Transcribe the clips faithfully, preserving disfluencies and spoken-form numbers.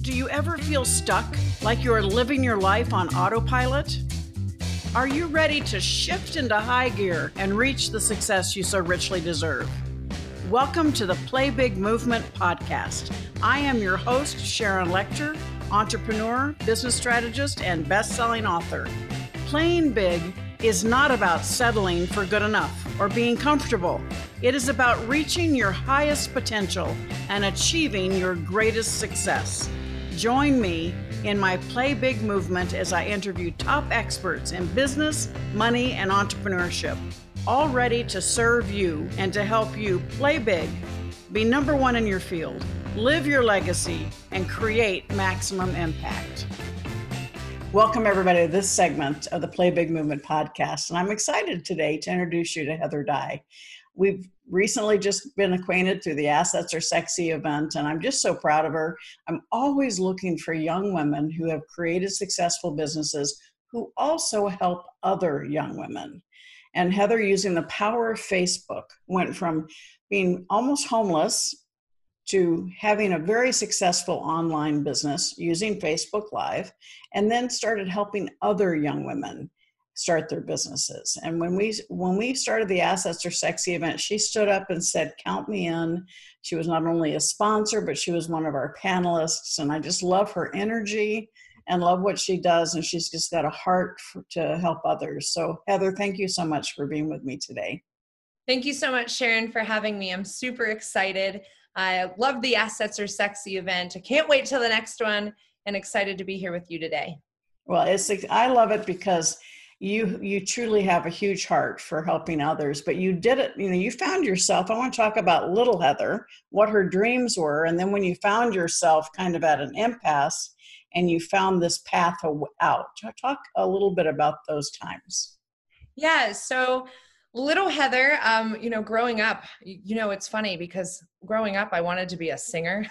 Do you ever feel stuck, like you're living your life on autopilot? Are you ready to shift into high gear and reach the success you so richly deserve? Welcome to the Play Big Movement podcast. I am your host, Sharon Lechter, entrepreneur, business strategist, and best-selling author. Playing big is not about settling for good enough or being comfortable. It is about reaching your highest potential and achieving your greatest success. Join me in my Play Big movement as I interview top experts in business, money, and entrepreneurship, all ready to serve you and to help you play big, be number one in your field, live your legacy, and create maximum impact. Welcome, everybody, to this segment of the Play Big Movement podcast. And I'm excited today to introduce you to Heather Dye. We've recently just been acquainted through the Assets Are Sexy event, and I'm just so proud of her. I'm always looking for young women who have created successful businesses who also help other young women. And Heather, using the power of Facebook, went from being almost homeless to having a very successful online business using Facebook Live, and then started helping other young women start their businesses. And when we when we started the Assets Are Sexy event, she stood up and said, count me in. She was not only a sponsor, but she was one of our panelists. And I just love her energy and love what she does. And she's just got a heart for, to help others. So Heather, thank you so much for being with me today. Thank you so much, Sharon, for having me. I'm super excited. I love the Assets Are Sexy event. I can't wait till the next one, and excited to be here with you today. Well, it's I love it because You you truly have a huge heart for helping others, but you did it, you know, you found yourself, I want to talk about little Heather, what her dreams were, and then when you found yourself kind of at an impasse and you found this path out. Talk a little bit about those times. Yeah, so little Heather, um, you know, growing up, you know, it's funny because growing up, I wanted to be a singer.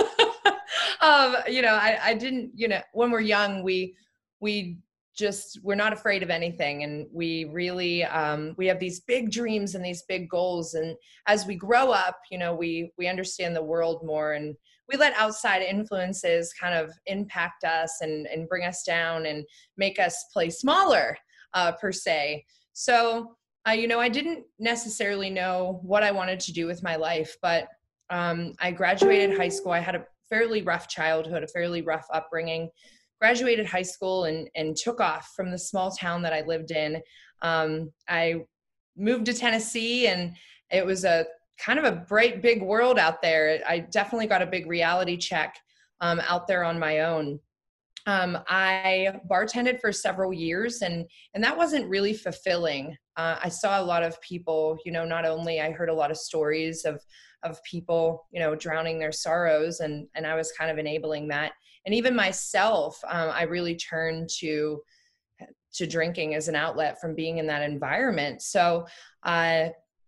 um, you know, I, I didn't, you know, when we're young, we, we, just, we're not afraid of anything. And we really, um, we have these big dreams and these big goals. And as we grow up, you know, we, we understand the world more, and we let outside influences kind of impact us and, and bring us down and make us play smaller, uh, per se. So, uh, you know, I didn't necessarily know what I wanted to do with my life, but um, I graduated high school. I had a fairly rough childhood, a fairly rough upbringing. Graduated high school and, and took off from the small town that I lived in. Um, I moved to Tennessee, and it was a kind of a bright, big world out there. I definitely got a big reality check um, out there on my own. Um, I bartended for several years, and and that wasn't really fulfilling. Uh, I saw a lot of people, you know, not only I heard a lot of stories of of people, you know, drowning their sorrows, and and I was kind of enabling that. And even myself, um, I really turned to to drinking as an outlet from being in that environment. So uh,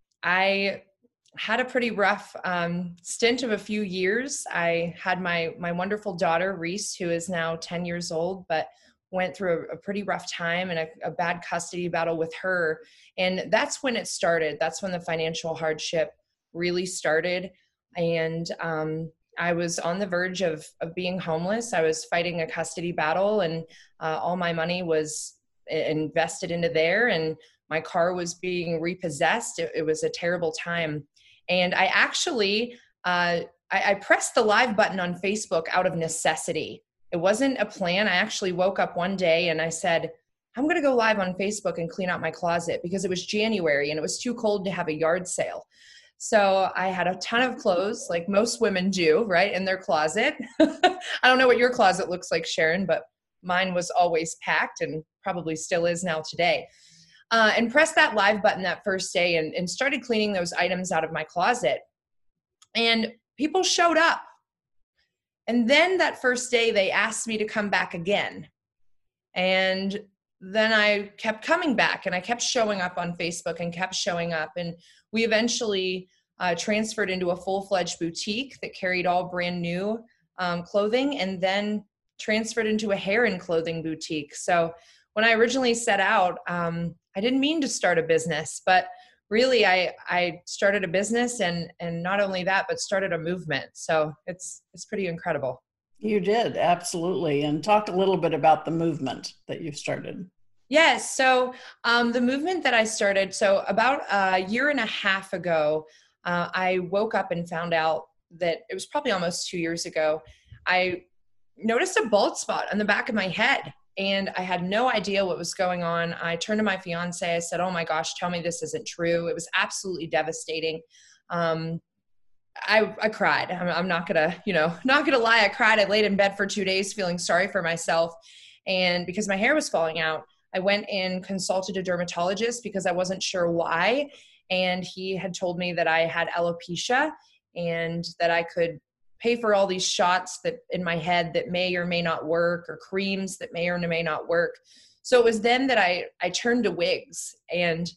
I had a pretty rough um, stint of a few years. I had my my wonderful daughter, Reese, who is now ten years old, but went through a, a pretty rough time and a, a bad custody battle with her. And that's when it started. That's when the financial hardship really started. And um, I was on the verge of, of being homeless. I was fighting a custody battle, and uh, all my money was invested into there, and my car was being repossessed. It, it was a terrible time. And I actually, uh, I, I pressed the live button on Facebook out of necessity. It wasn't a plan. I actually woke up one day and I said, I'm going to go live on Facebook and clean out my closet, because it was January and it was too cold to have a yard sale. So I had a ton of clothes, like most women do, right, in their closet. I don't know what your closet looks like, Sharon, but mine was always packed, and probably still is now today. Uh, and pressed that live button that first day, and, and started cleaning those items out of my closet. And people showed up. And then that first day, they asked me to come back again. And then I kept coming back, and I kept showing up on Facebook and kept showing up. And we eventually uh, transferred into a full-fledged boutique that carried all brand new um, clothing, and then transferred into a hair and clothing boutique. So when I originally set out, um, I didn't mean to start a business, but really I, I started a business, and, and not only that, but started a movement. So it's, it's pretty incredible. You did, absolutely. And talk a little bit about the movement that you started. Yes. So um, the movement that I started, so about a year and a half ago, uh, I woke up and found out that it was probably almost two years ago. I noticed a bald spot on the back of my head and I had no idea what was going on. I turned to my fiance. I said, "Oh my gosh, tell me this isn't true." It was absolutely devastating. Um, I, I cried. I'm, I'm not gonna, you know, not gonna lie. I cried. I laid in bed for two days feeling sorry for myself. And because my hair was falling out, I went and consulted a dermatologist because I wasn't sure why. And he had told me that I had alopecia and that I could pay for all these shots that in my head that may or may not work, or creams that may or may not work. So it was then that I, I turned to wigs, and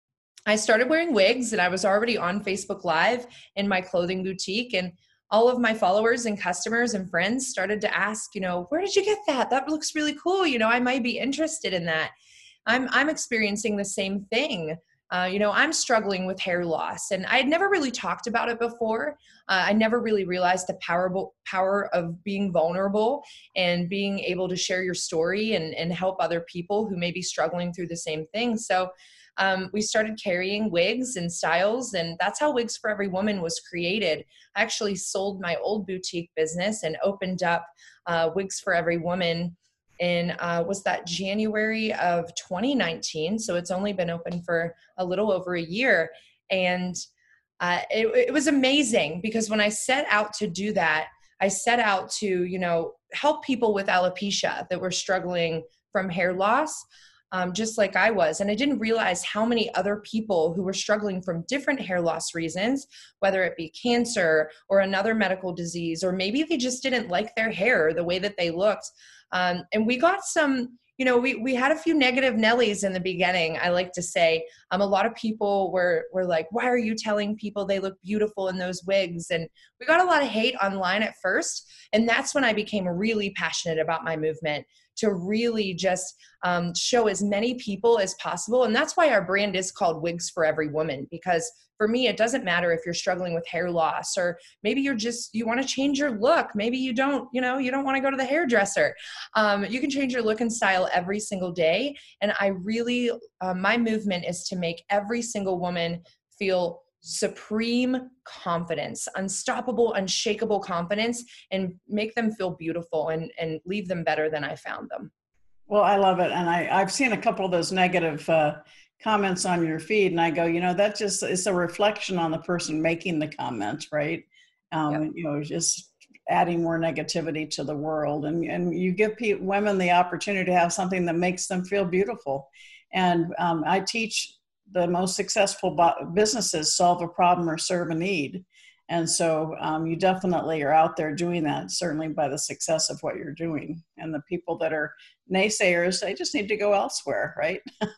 I started wearing wigs, and I was already on Facebook Live in my clothing boutique, and all of my followers and customers and friends started to ask, you know, "Where did you get that? That looks really cool. You know, I might be interested in that." I'm, I'm experiencing the same thing. Uh, you know, I'm struggling with hair loss, and I had never really talked about it before. Uh, I never really realized the power, power of being vulnerable and being able to share your story and, and help other people who may be struggling through the same thing. So um, we started carrying wigs and styles, and that's how Wigs for Every Woman was created. I actually sold my old boutique business and opened up uh, Wigs for Every Woman in, uh, was that January of twenty nineteen. So it's only been open for a little over a year. And uh, it, it was amazing because when I set out to do that, I set out to, you know, help people with alopecia that were struggling from hair loss. Um, just like I was. And I didn't realize how many other people who were struggling from different hair loss reasons, whether it be cancer or another medical disease, or maybe they just didn't like their hair the way that they looked. Um, and we got some, you know, we, we had a few negative Nellies in the beginning. I like to say, um, a lot of people were, were like, "Why are you telling people they look beautiful in those wigs?" And we got a lot of hate online at first. And that's when I became really passionate about my movement, to really just um, show as many people as possible. And that's why our brand is called Wigs for Every Woman, because for me, it doesn't matter if you're struggling with hair loss, or maybe you're just, you want to change your look. Maybe you don't, you know, you don't want to go to the hairdresser. Um, you can change your look and style every single day. And I really, uh, my movement is to make every single woman feel supreme confidence, unstoppable, unshakable confidence, and make them feel beautiful and, and leave them better than I found them. Well, I love it. And I, I've seen a couple of those negative uh, comments on your feed, and I go, you know, that just is a reflection on the person making the comment, right? Um, Yep. you know, just adding more negativity to the world. And, and you give people, women the opportunity to have something that makes them feel beautiful. And um, I teach the most successful businesses solve a problem or serve a need. And so um, you definitely are out there doing that, certainly by the success of what you're doing. And the people that are naysayers, they just need to go elsewhere, right?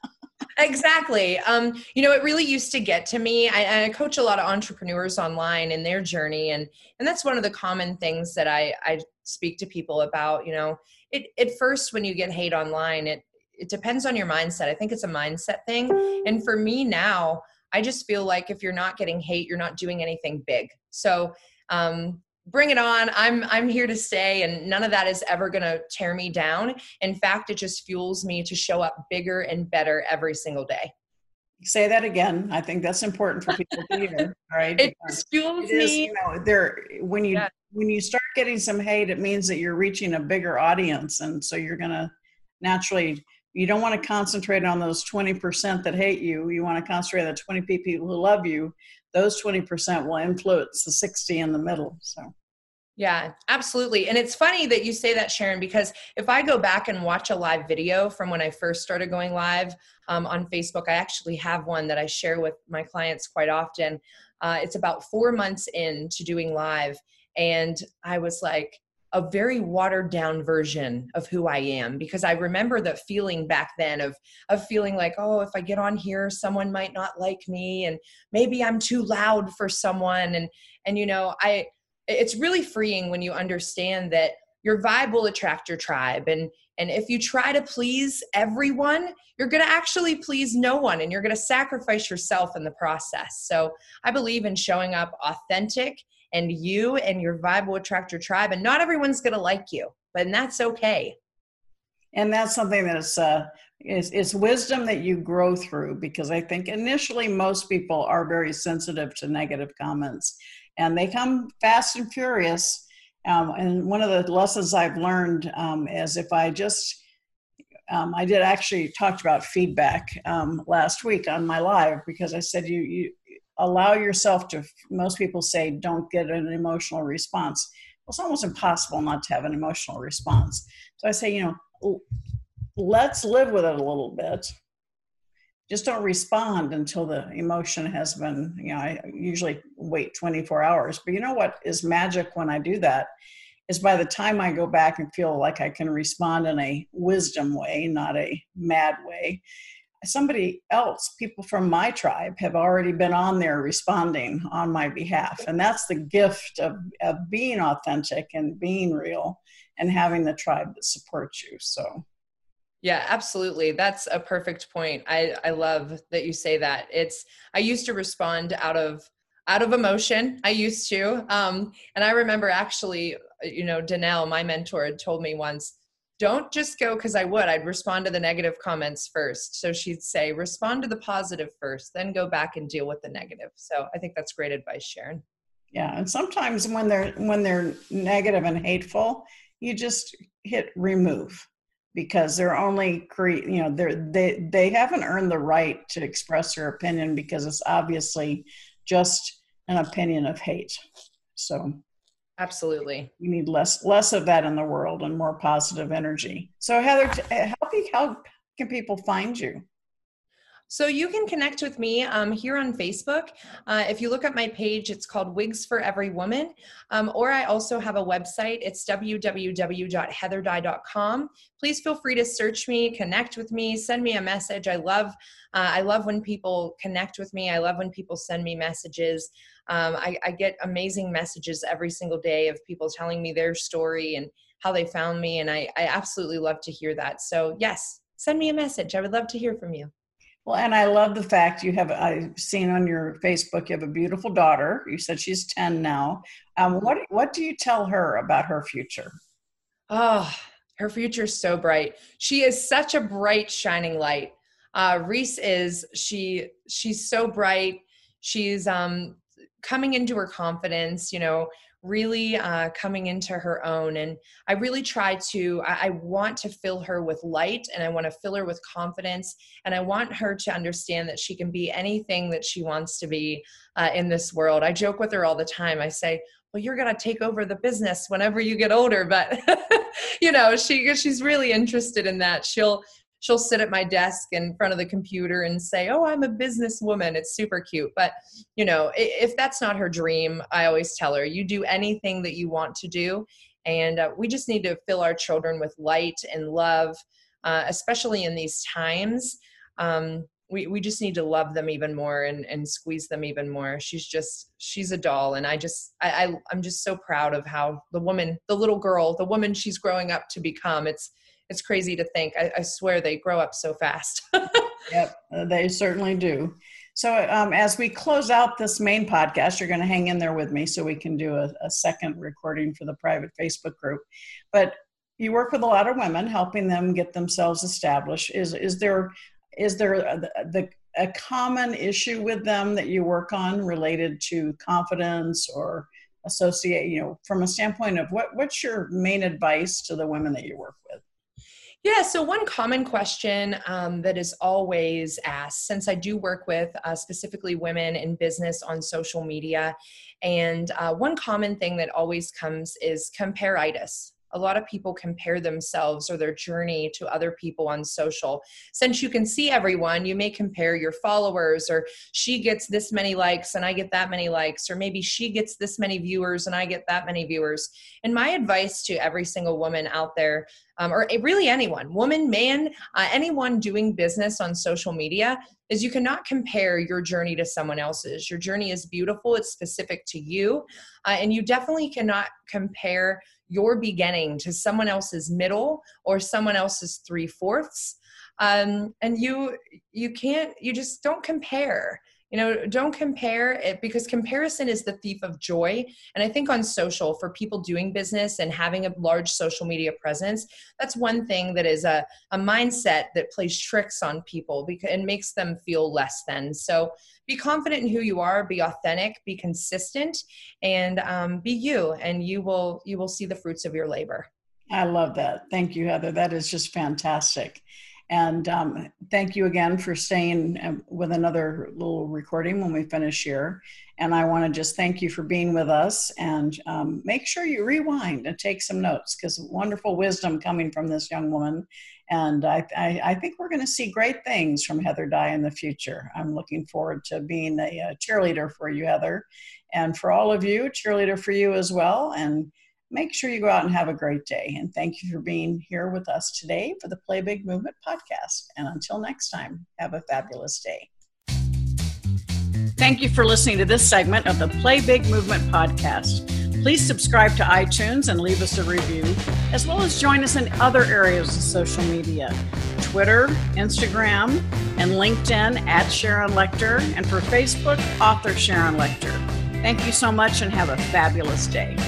Exactly. Um, you know, it really used to get to me. I, I coach a lot of entrepreneurs online in their journey. And, and that's one of the common things that I, I speak to people about. You know, it, at first, when you get hate online, it, it depends on your mindset. I think it's a mindset thing. And for me now, I just feel like if you're not getting hate, you're not doing anything big. So, um, bring it on. I'm, I'm here to stay, and none of that is ever going to tear me down. In fact, it just fuels me to show up bigger and better every single day. Say that again. I think that's important for people to hear. All right. It just fuels it is, me. You know, there, when you, Yeah. when you start getting some hate, it means that you're reaching a bigger audience. And so you're going to naturally, you don't want to concentrate on those twenty percent that hate you. You want to concentrate on the twenty people who love you. Those twenty percent will influence the sixty in the middle. So. Yeah, absolutely. And it's funny that you say that, Sharon, because if I go back and watch a live video from when I first started going live um, on Facebook, I actually have one that I share with my clients quite often. Uh, it's about four months into doing live. And I was like, a very watered down version of who I am, because I remember the feeling back then of, of feeling like, oh, if I get on here, someone might not like me, and maybe I'm too loud for someone. And, and, you know, I, it's really freeing when you understand that your vibe will attract your tribe. And, and if you try to please everyone, you're going to actually please no one, and you're going to sacrifice yourself in the process. So I believe in showing up authentic and you and your vibe will attract your tribe. And not everyone's going to like you, but and that's okay. And that's something that is, uh, is, is wisdom that you grow through, because I think initially most people are very sensitive to negative comments, and they come fast and furious. Um, and one of the lessons I've learned um, is if I just, um, I did actually talked about feedback um, last week on my live, because I said you, you allow yourself to, most people say don't get an emotional response. Well, it's almost impossible not to have an emotional response. So I say, you know, let's live with it a little bit. Just don't respond until the emotion has been, you know, I usually wait twenty-four hours. But you know what is magic when I do that is by the time I go back and feel like I can respond in a wisdom way, not a mad way, somebody else, people from my tribe, have already been on there responding on my behalf. And that's the gift of, of being authentic and being real and having the tribe that supports you. So. Yeah, absolutely. That's a perfect point. I, I love that you say that. It's, I used to respond out of, out of emotion. I used to. Um, and I remember actually, you know, Danelle, my mentor, had told me once, don't just go, because I would, I'd respond to the negative comments first. So she'd say, respond to the positive first, then go back and deal with the negative. So I think that's great advice, Sharon. Yeah. And sometimes when they're, when they're negative and hateful, you just hit remove. Because they're only create, you know, they're, they they haven't earned the right to express their opinion, because it's obviously just an opinion of hate. So, absolutely, you need less less of that in the world and more positive energy. So, Heather, how how can people find you? So you can connect with me um, here on Facebook. Uh, if you look at my page, it's called Wigs for Every Woman. Um, or I also have a website. It's w w w dot heather dye dot com. Please feel free to search me, connect with me, send me a message. I love, uh, I love when people connect with me. I love when people send me messages. Um, I, I get amazing messages every single day of people telling me their story and how they found me. And I, I absolutely love to hear that. So yes, send me a message. I would love to hear from you. Well, and I love the fact you have, I've seen on your Facebook, you have a beautiful daughter. You said she's ten now. Um, what, what do you tell her about her future? Oh, her future is so bright. She is such a bright, shining light. Uh, Reese is, she, she's so bright. She's um, coming into her confidence, you know, really uh, coming into her own. And I really try to, I, I want to fill her with light, and I want to fill her with confidence. And I want her to understand that she can be anything that she wants to be uh, in this world. I joke with her all the time. I say, well, you're going to take over the business whenever you get older. But, you know, she, she's really interested in that. She'll, she'll sit at my desk in front of the computer and say, oh, I'm a businesswoman. It's super cute. But, you know, if that's not her dream, I always tell her, you do anything that you want to do. And uh, we just need to fill our children with light and love, uh, especially in these times. Um, we, we just need to love them even more and, and squeeze them even more. She's just, she's a doll. And I just, I, I, I'm just so proud of how the woman, the little girl, the woman she's growing up to become. It's, It's crazy to think. I, I swear they grow up so fast. Yep, they certainly do. So um, as we close out this main podcast, you're going to hang in there with me so we can do a, a second recording for the private Facebook group. But you work with a lot of women, helping them get themselves established. Is is there is there a, the, a common issue with them that you work on related to confidence or associate, you know, from a standpoint of what, what's your main advice to the women that you work with? Yeah, so one common question um, that is always asked, since I do work with uh, specifically women in business on social media, and uh, one common thing that always comes is compare-itis. A lot of people compare themselves or their journey to other people on social. Since you can see everyone, you may compare your followers, or she gets this many likes and I get that many likes, or maybe she gets this many viewers and I get that many viewers. And my advice to every single woman out there, um, or really anyone, woman, man, uh, anyone doing business on social media, is you cannot compare your journey to someone else's. Your journey is beautiful. It's specific to you. Uh, and you definitely cannot compare your beginning to someone else's middle or someone else's three fourths. Um, and you, you can't, you just don't compare. You know, don't compare it, because comparison is the thief of joy. And I think on social, for people doing business and having a large social media presence, that's one thing that is a, a mindset that plays tricks on people because it makes them feel less than. So be confident in who you are, be authentic, be consistent, and um, be you, and you will you will see the fruits of your labor. I love that. Thank you, Heather. That is just fantastic. And um, thank you again for staying with another little recording when we finish here. And I want to just thank you for being with us, and um, make sure you rewind and take some notes, because wonderful wisdom coming from this young woman. And I, I, I think we're going to see great things from Heather Dye in the future. I'm looking forward to being a, a cheerleader for you, Heather, and for all of you, cheerleader for you as well. And make sure you go out and have a great day. And thank you for being here with us today for the Play Big Movement podcast. And until next time, have a fabulous day. Thank you for listening to this segment of the Play Big Movement podcast. Please subscribe to iTunes and leave us a review, as well as join us in other areas of social media, Twitter, Instagram, and LinkedIn at Sharon Lechter, and for Facebook, author Sharon Lechter. Thank you so much and have a fabulous day.